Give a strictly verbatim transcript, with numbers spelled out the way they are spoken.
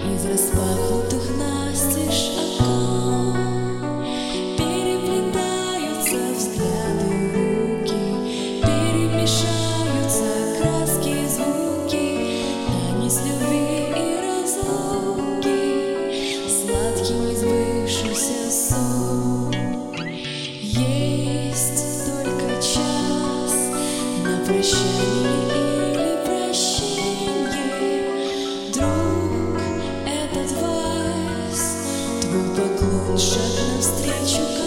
Из распахнутых настежь окон переплетаются взгляды, руки, перемешаются краски, звуки, танец любви и разлуки, сладкий несбывшийся сон. Есть только час на прощание или прощенье, друг, этот вальс, твой поклон, шаг навстречу.